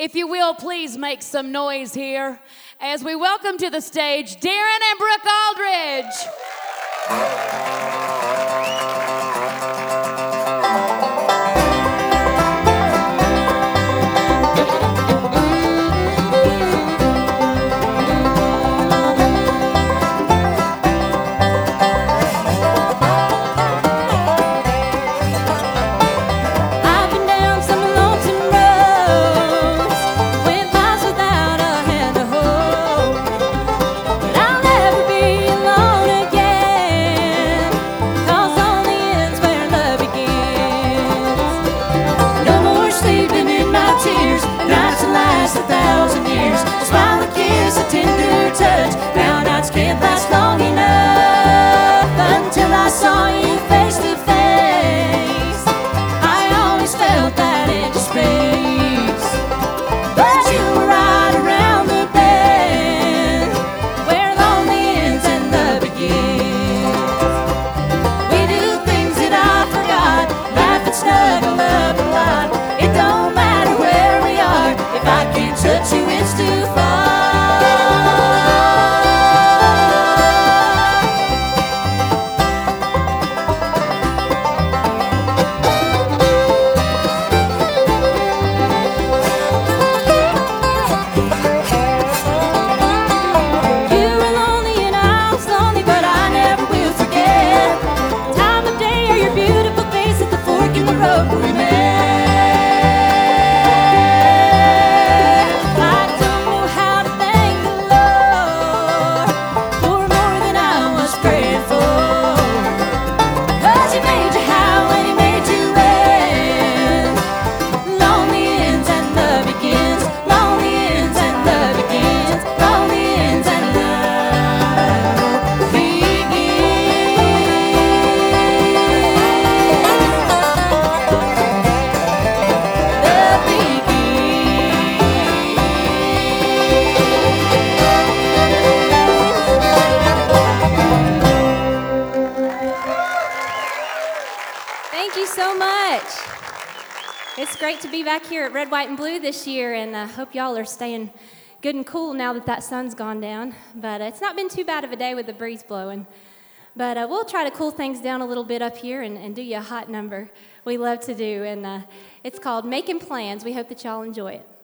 If you will, please make some noise here as we welcome to the stage Darren and Brooke Aldridge. Saw you face to face, I always felt that empty space. But you were right around the bend, where lonely ends and love begins. We do things that I forgot, laugh and snuggle up a lot. It don't matter where we are, if I can't touch you, it's too far. Thank you so much. It's great to be back here at Red, White, and Blue this year, and I hope y'all are staying good and cool now that sun's gone down. But it's not been too bad of a day with the breeze blowing. But we'll try to cool things down a little bit up here and do you a hot number we love to do, and it's called Making Plans. We hope that y'all enjoy it.